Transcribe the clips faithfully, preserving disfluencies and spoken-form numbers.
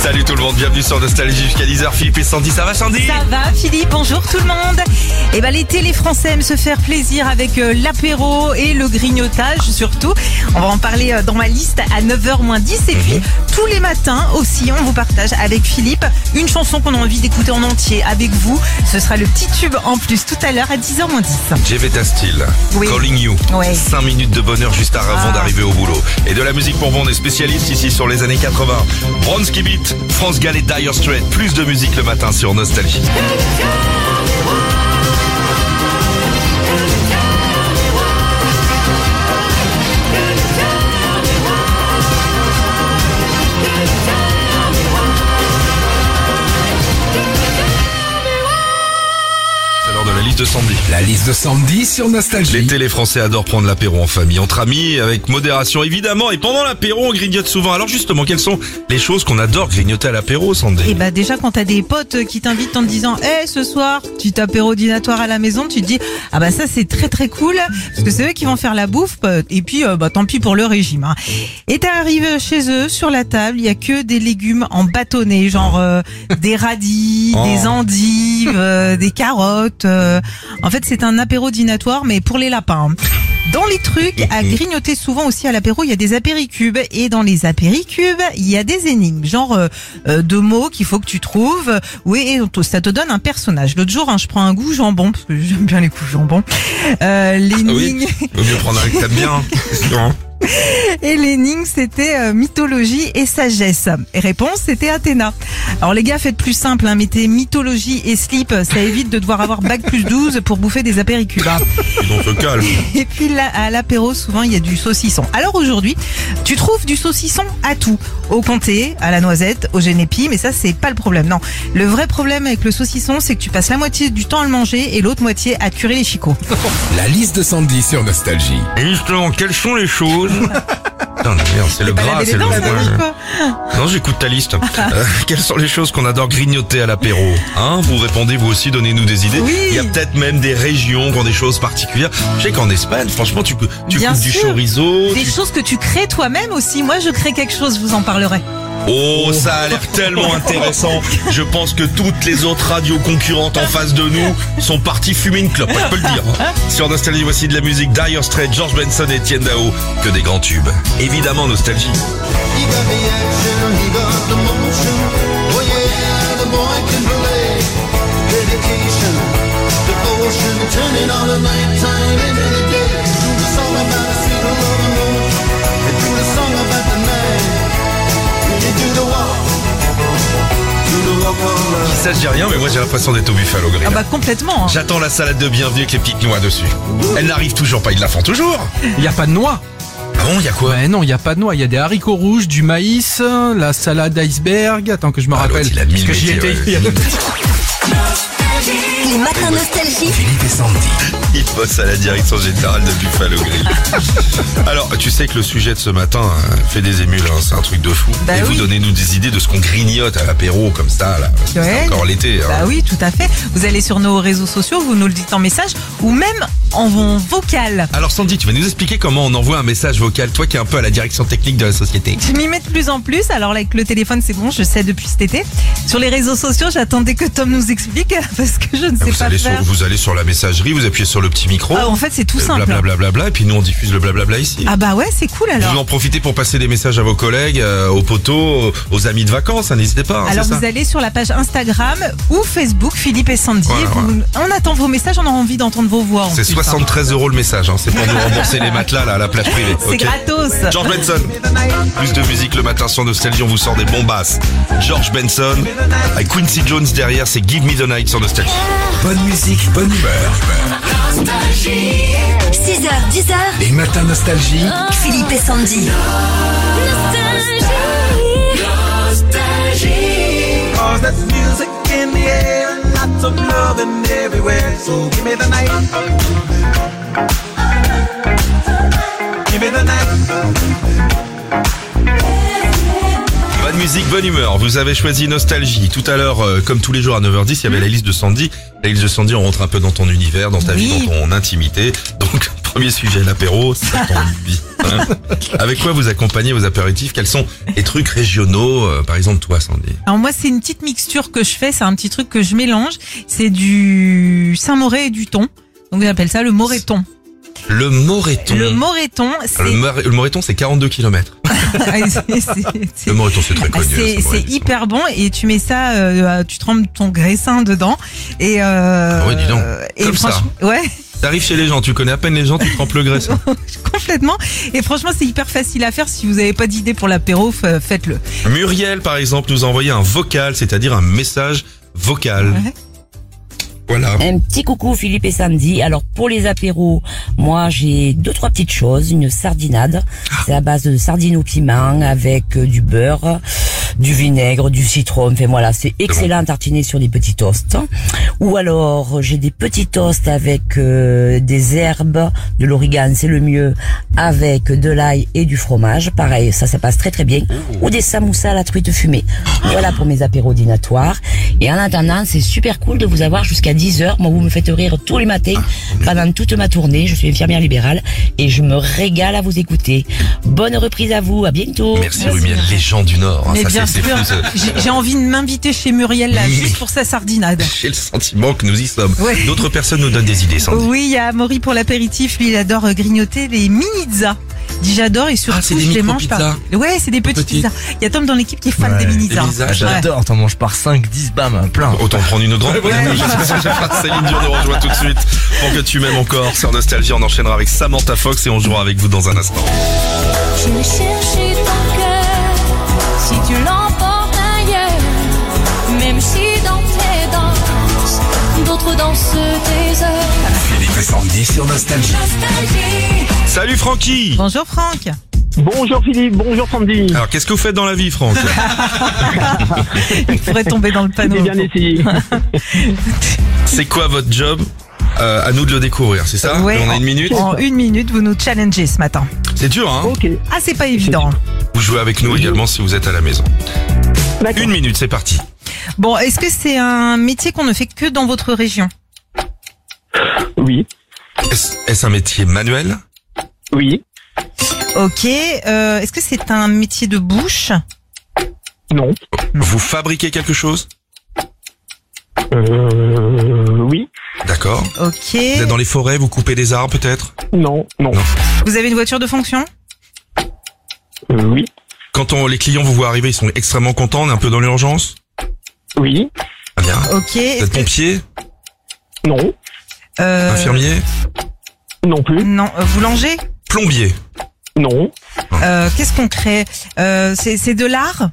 Salut tout le monde, bienvenue sur Nostalgie jusqu'à dix heures. Philippe et Sandy, ça va Sandy? Ça va Philippe, bonjour tout le monde. Et ben l'été, les Français aiment se faire plaisir avec euh, l'apéro et le grignotage surtout. On va en parler euh, dans ma liste à neuf heures moins dix. Et puis tous les matins aussi, on vous partage avec Philippe une chanson qu'on a envie d'écouter en entier avec vous. Ce sera le petit tube en plus tout à l'heure à dix heures moins dix. Jevetta Steele, Oui. Calling You. Ouais. cinq minutes de bonheur juste avant Ah. d'arriver au boulot. Et de la musique pour vous, on est spécialiste ici sur les années quatre-vingts. Bronski Beat, France Gall et Dire Straits. Plus de musique le matin sur Nostalgie. C'est l'heure de la liste de Sandy. La liste de Sandy sur Nostalgie. L'été, les Français adorent prendre l'apéro en famille, entre amis, avec modération évidemment. Et pendant l'apéro, on grignote souvent. Alors justement, quelles sont les choses qu'on adore grignoter à l'apéro, Sandy? Et bah déjà quand t'as des potes qui t'invitent en te disant hey, ce soir, petit apéro dînatoire à la maison, tu te dis ah bah ça c'est très très cool parce que c'est eux qui vont faire la bouffe et puis euh, bah tant pis pour le régime. Hein. Et t'arrives chez eux, sur la table, il y a que des légumes en bâtonnets, genre euh, des radis, Oh. des endives, euh, des carottes. euh. En fait c'est un apéro dînatoire mais pour les lapins. Hein. Dans les trucs à grignoter souvent aussi à l'apéro, il y a des apéricubes. Et dans les apéricubes, il y a des énigmes, genre euh, euh, de mots qu'il faut que tu trouves. Oui, et ça te donne un personnage. L'autre jour, hein, je prends un goût jambon, parce que j'aime bien les coups jambon. Euh, l'énigme, Oui, vaut mieux prendre un que t'aimes bien. Hein. et l'énigme, c'était euh, mythologie et sagesse. Et réponse, c'était Athéna. Alors les gars, faites plus simple, hein, mettez mythologie et slip, ça évite de devoir avoir bac plus douze pour bouffer des apéricubes. Hein. Dis donc le calme. Et puis là, à l'apéro, souvent, il y a du saucisson. Alors aujourd'hui, tu trouves du saucisson à tout. Au comté, à la noisette, au génépi, mais ça, c'est pas le problème. Non. Le vrai problème avec le saucisson, c'est que tu passes la moitié du temps à le manger et l'autre moitié à curer les chicots. La liste de Sandy sur Nostalgie. Et justement, quelles sont les choses? Putain, merde, c'est le Pas gras, laver les c'est le dents, ça veut dire quoi? Non, j'écoute ta liste. Euh, quelles sont les choses qu'on adore grignoter à l'apéro? Hein, vous répondez vous aussi, donnez-nous des idées. Oui. Il y a peut-être même des régions qui ont des choses particulières. Je sais qu'en Espagne, franchement, tu, peux- tu Bien coupes du sûr. chorizo. Des tu- choses que tu crées toi-même aussi. Moi, je crée quelque chose, je vous en parlerai. Oh, ça a l'air tellement intéressant. Je pense que toutes les autres radios concurrentes en face de nous sont parties fumer une clope, je peux le dire. Sur Nostalgie, voici de la musique Dire Straits, George Benson et Etienne Dao. Que des grands tubes. Évidemment, Nostalgie. He got the action, he got the motion. Oh yeah, the boy can play. Dedication, devotion, turning all the nighttime into the day. Do the song about the sweet love of the moon. And do the song about the night. You do the walk, do the walk all night. Ça, je dis rien, mais moi j'ai l'impression d'être au Buffalo Grill. Ah bah complètement. Hein. J'attends la salade de bienvenue avec les petites noix dessus. Elle n'arrive toujours pas, ils la font toujours. Il n'y a pas de noix. Ah bon, il y a quoi? Ouais, non, il n'y a pas de noix. Il y a des haricots rouges, du maïs, la salade iceberg. Attends que je me Ah, rappelle. l'autre, il a mis Parce le que j'y métier, étais ouais. il y a deux- Les matins nostalgie. Philippe et Sandy. Il bosse à la direction générale de Buffalo Grill. Alors, tu sais que le sujet de ce matin euh, fait des émules, hein, c'est un truc de fou. Bah Et vous oui. donnez-nous des idées de ce qu'on grignote à l'apéro comme ça, là. parce que Ouais. C'est encore l'été. hein. Bah oui, tout à fait. Vous allez sur nos réseaux sociaux, vous nous le dites en message ou même en vocal. Alors Sandy, tu vas nous expliquer comment on envoie un message vocal, toi qui es un peu à la direction technique de la société. Je m'y mets de plus en plus. Alors là, avec le téléphone, c'est bon, je sais depuis cet été. Sur les réseaux sociaux, j'attendais que Tom nous explique parce que je ne sais Vous pas allez, sur, faire. vous allez sur la messagerie, vous appuyez sur le petit micro, Ah, en fait, c'est tout euh, simple. blablabla, bla, et puis nous on diffuse le blablabla ici. Ah bah ouais, c'est cool alors. Vous en profitez pour passer des messages à vos collègues, euh, aux potos, aux amis de vacances, hein, n'hésitez pas. hein, Alors c'est ça. vous allez sur la page Instagram ou Facebook Philippe et Sandy. Voilà, Vous- On attend vos messages, on a envie d'entendre vos voix. en C'est plus, hein. soixante-treize euros le message, hein, c'est pour nous rembourser les matelas là, à la plage privée. C'est ok gratos. George Benson. Plus de musique le matin sur Nostalgie, on vous sort des bombasses. George Benson, avec Quincy Jones derrière, c'est Give Me the Night sur Nostalgie. Bonne musique, bonne humeur. six heures, dix heures. Les matins Nostalgie. Philippe et Sandy. Cause there's music in the air and lots of loving everywhere. So give me the night. Give me the night. Bonne musique, bonne humeur. Vous avez choisi Nostalgie. Tout à l'heure, euh, comme tous les jours à neuf heures dix, il y avait la liste de Sandy. La liste de Sandy, on rentre un peu dans ton univers, dans ta Oui. vie, dans ton intimité. Donc, Premier sujet, l'apéro, ça tombe bien. Hein. Avec quoi vous accompagnez vos apéritifs? Quels sont les trucs régionaux, euh, par exemple toi, Sandy? Alors moi, c'est une petite mixture que je fais, c'est un petit truc que je mélange. C'est du Saint-Moré et du thon. Donc j'appelle ça le moreton. Le moreton. Le moreton, c'est... Le, mar- le moreton, c'est quarante-deux kilomètres. c'est- c'est- Le moreton, c'est très connu. C'est ça, c'est ouais. hyper bon et tu mets ça, euh, tu trempes ton graissin dedans et euh, Ah ouais, dis donc. et Comme ça. franchement, ouais, T'arrives chez les gens, tu connais à peine les gens, tu trempes le graissin. complètement. Et franchement, c'est hyper facile à faire. Si vous n'avez pas d'idée pour l'apéro, f- faites-le. Muriel, par exemple, nous a envoyé un vocal, c'est-à-dire un message vocal. Ouais. Voilà. Un petit coucou Philippe et Sandy. Alors pour les apéros, moi j'ai deux trois petites choses. Une sardinade, c'est à base de sardines au piment avec euh, du beurre, du vinaigre, du citron. Enfin voilà, c'est excellent à tartiner sur des petits toasts. Ou alors j'ai des petits toasts avec euh, des herbes, de l'origan, c'est le mieux, avec de l'ail et du fromage. Pareil, ça ça passe très très bien. Ou des samoussas à la truite fumée. Voilà pour mes apéros dînatoires. Et en attendant, c'est super cool de vous avoir jusqu'à dix heures. Moi, vous me faites rire tous les matins pendant toute ma tournée. Je suis infirmière libérale et je me régale à vous écouter. Bonne reprise à vous. À bientôt. Merci Rumiel, les gens du Nord. hein, Mais ça, bien c'est- c'est sûr, fou, ça. j'ai j'ai envie de m'inviter chez Muriel là, Oui. juste pour sa sardinade. J'ai le sentiment que nous y sommes. Ouais. D'autres personnes nous donnent des idées, Sandy. Oui, il y a Amaury pour l'apéritif. Lui, il adore euh, grignoter les mini-pizzas. Dit j'adore et surtout Ah, c'est des je les mange micro-pizzas. pas. Ouais, c'est des petites petites. pizzas. Il y a Tom dans l'équipe qui est fan Ouais, des des mini-pizzas. pizzas, Ouais. J'adore, t'en manges par cinq, dix, bam, plein. Autant prendre une grande. Céline Dion nous rejoint tout de suite. Pour que tu m'aimes encore, sur Nostalgie, on enchaînera avec Samantha Fox et on jouera avec vous dans un instant. Je vais chercher ton cœur si tu l'emportes ailleurs, même si dans tes danses, d'autres dansent tes heures. Philippe et Sandy sur Nostalgie. Nostalgie. Salut Francky. Bonjour Franck. Bonjour Philippe, bonjour Sandy. Alors qu'est-ce que vous faites dans la vie, Franck? Il pourrait tomber dans le panneau. J'ai bien essayé. C'est quoi votre job? Euh, à nous de le découvrir, c'est ça? Ouais. On a une minute. En une minute, vous nous challengez ce matin. C'est dur, hein? Ok, Ah, c'est pas évident. Vous jouez avec nous également si vous êtes à la maison. d'accord. Une minute, c'est parti. Bon, est-ce que c'est un métier qu'on ne fait que dans votre région? Oui, Est-ce est-ce un métier manuel? oui, Ok. Euh, est-ce que c'est un métier de bouche? non, Vous fabriquez quelque chose? euh, oui, D'accord. Ok. Vous êtes dans les forêts, vous coupez des arbres peut-être? non, non, Vous avez une voiture de fonction? euh, oui, Quand on, les clients vous voient arriver, ils sont extrêmement contents, on est un peu dans l'urgence? oui, Très bien. Ok. Vous Est-ce êtes que, pompier? non, euh, Infirmier? non plus, Non. euh, Boulanger? Plombier? non, Euh, Qu'est-ce qu'on crée? euh, C'est c'est de l'art?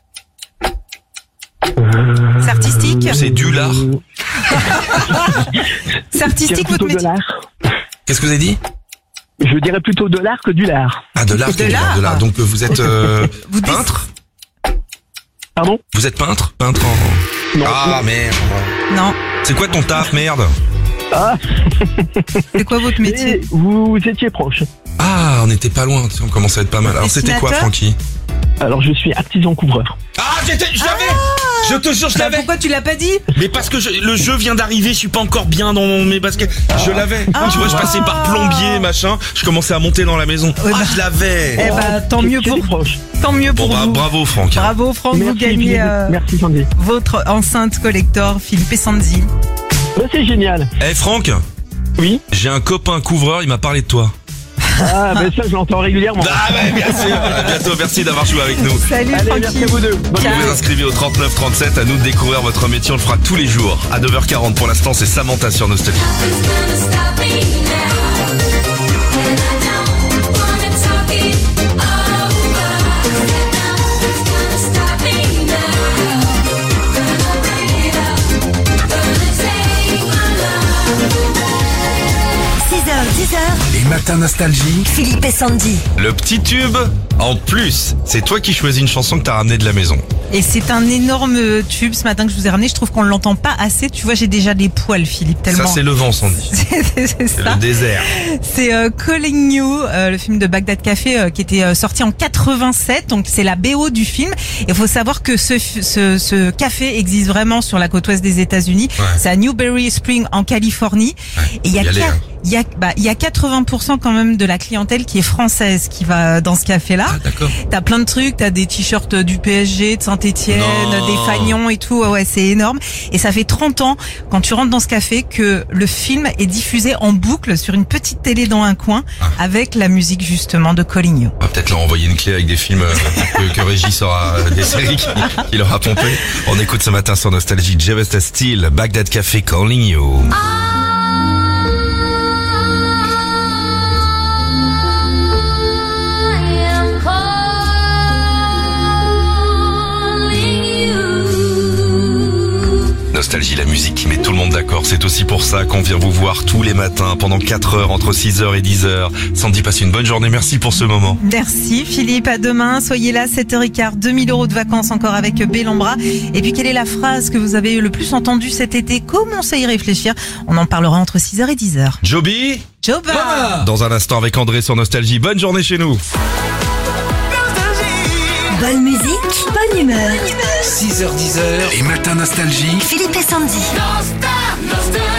euh, C'est artistique? C'est du lard? euh, C'est je dirais artistique plutôt votre de métier? l'art. Qu'est-ce que vous avez dit? Je dirais plutôt de l'art que du lard. Ah, de l'art, De du l'art. de l'art. Donc euh, vous êtes euh, Vous dess- peintre? Pardon? Vous êtes peintre? Peintre en... Non, Ah non. merde. Non. C'est quoi ton taf, merde? Ah, C'est quoi votre métier? mais vous étiez proche. Ah, on n'était pas loin, tu sais, on commence à être pas mal. Alors c'était quoi, Dessinateur? Francky? Alors je suis artisan couvreur. Ah, j'étais, je l'avais! Je te jure, je Bah, l'avais! pourquoi tu l'as pas dit? Mais parce que je- le jeu vient d'arriver, je suis pas encore bien dans mon- mes baskets. Je l'avais. Tu vois, je passais par plombier, machin. Je commençais à monter dans la maison. Ouais, Ah, bah. je l'avais. Eh bah, tant mieux J'étais pour, proche. tant mieux Bon, pour bah, vous. bravo, Franck. Bravo Franck, vous Merci, gagnez Philippe. euh, Merci Sandy. votre enceinte collector Philippe et Sandy. Bah, c'est génial. Eh, Franck, Oui. j'ai un copain couvreur, il m'a parlé de toi. Ah, ben ça je l'entends régulièrement. Ah, ouais, bien sûr. À bientôt, merci d'avoir joué avec nous. Salut Allez, Francky. merci à vous deux. Bonne Vous vous inscrivez au trente-neuf trente-sept, à nous de découvrir votre métier, on le fera tous les jours. À neuf heures quarante, pour l'instant, c'est Samantha sur Nostalgie. Nothing's gonna stop me now. And I don't wanna talk it over. Nothing's gonna stop me now. Gonna bring it up. Gonna take my love. six heures, dix heures, Les matins Nostalgie. Philippe et Sandy. Le petit tube, en plus, c'est toi qui choisis une chanson que t'as ramenée de la maison. Et c'est un énorme tube ce matin que je vous ai ramené. Je trouve qu'on l'entend pas assez. Tu vois, j'ai déjà des poils, Philippe, tellement. Ça, c'est le vent, Sandy. c'est c'est C'est ça. le désert. C'est euh, Calling You, euh, le film de Bagdad Café euh, qui était euh, sorti en quatre-vingt-sept. Donc c'est la B O du film. Il faut savoir que ce, f- ce, ce café existe vraiment sur la côte ouest des États-Unis. Ouais. C'est à Newberry Spring en Californie. Ouais, Et il y a faut y aller, quar- hein. Il y a, bah, il y a quatre-vingts pour cent quand même de la clientèle qui est française qui va dans ce café-là. Ah, d'accord. T'as plein de trucs, t'as des t-shirts du P S G, de Saint-Étienne, Non. des Fagnons et tout. Ouais, ouais, c'est énorme. Et ça fait trente ans, quand tu rentres dans ce café, que le film est diffusé en boucle sur une petite télé dans un coin avec la musique justement de Calling You. On va peut-être leur envoyer une clé avec des films euh, que, que Régis aura, euh, des séries qui, qui leur a pompé. On écoute ce matin sur Nostalgie Jevesta Steel, Baghdad Café Calling You. Nostalgie, la musique qui met tout le monde d'accord. C'est aussi pour ça qu'on vient vous voir tous les matins pendant quatre heures, entre six heures et dix heures. Sandy, passe une bonne journée. Merci pour ce moment. Merci Philippe, à demain. Soyez là, sept heures quinze, deux mille euros de vacances encore avec Bellambra. Et puis quelle est la phrase que vous avez le plus entendue cet été? Commencez à y réfléchir. On en parlera entre six heures et dix heures. Joby, Joba! dans un instant avec André sur Nostalgie. Bonne journée chez nous. Bonne musique, bonne humeur. six heures dix heures. Les matins nostalgie. Philippe et Sandy. Don't stop, no stop.